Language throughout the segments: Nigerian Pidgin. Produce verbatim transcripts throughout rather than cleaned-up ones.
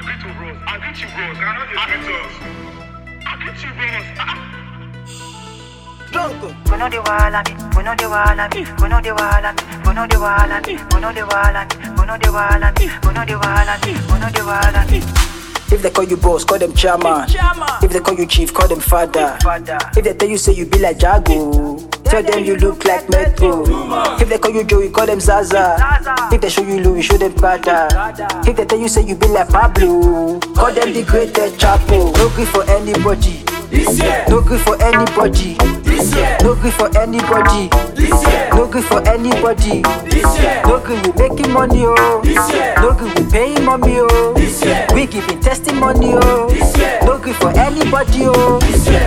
greet you, bros. I greet you, bros. I know they greet us. I greet you, bros. Ah. We know the wall and we know the wall and we know the wall and we know the wall and we know the wall and we know the wall and we know the wall and we know the wall and. If they call you boss, call them chairman. If they call you chief, call them father. If they tell you say you be like Jago, tell them you look like Metro. If they call you Joey, call them Zaza. If they show you Louis, show them Prada. If they tell you say you be like Pablo, call them the greatest Chapo. No grief for anybody. No grief for anybody. No grief for anybody. No grief for anybody. No grief we making money, oh. No grief we paying mommy, oh. We giving testimony, oh. No grief for anybody, oh.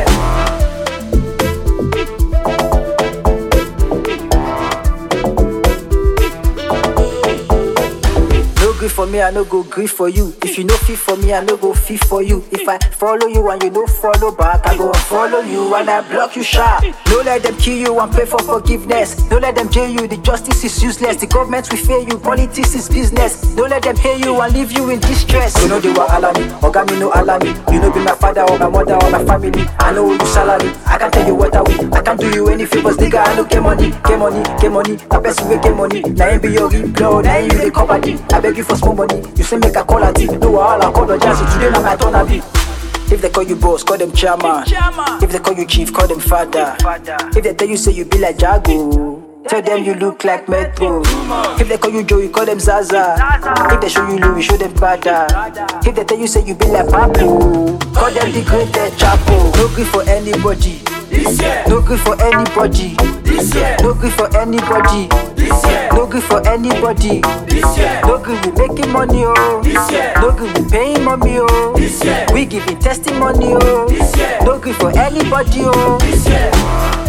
Grief for me, I no go grief for you. If you no fit for me, I no go fit for you. If I follow you and you no follow back, I go and follow you and I block you sharp. No let them kill you and pray for forgiveness. No let them jail you, the justice is useless. The government will fail you, politics is business. Don't let them hear you and leave you in distress. You know they were allow me, Oga me no allow me. You know be my father or my mother or my family. I know you salary, I can tell you what I will. I can't do you any favors, nigga. I know get money, get money, get money. The person will get money. Now you be your replay, now you the company. I beg you for small money, you say make a call at it. No, all I call the jazz, today now my turn a bit. If they call you boss, call them chairman. If they call you chief, call them father. If they tell you say you be like Jago, tell them you look like Metro. If they call you Joey, call them Zaza. If they show you Louis, show them Prada. If they tell you say you be like Pablo, call them the greatest Chapo. No grief for anybody. No grief for anybody. No grief for anybody. No grief for anybody. No grief we making money, oh. No grief we paying mommy, oh. We giving testimony, oh. No grief for anybody, oh.